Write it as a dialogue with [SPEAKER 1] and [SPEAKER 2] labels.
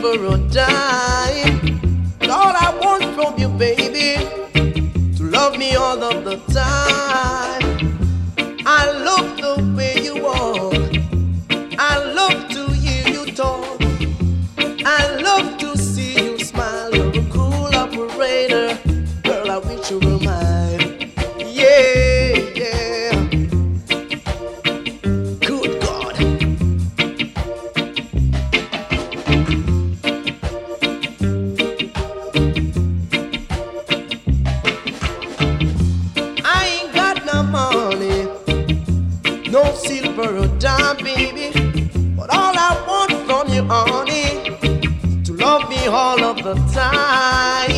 [SPEAKER 1] silver or dime. All I want from you, baby, to love me all of the time. I love the way you walk. I love to hear you talk. I love to see you smile. You're a cool operator. Girl, I wish you were mine. Yeah, yeah. Good God. I ain't got no money, no silver or dime, baby. But all I want from you, honey, to love me all of the time.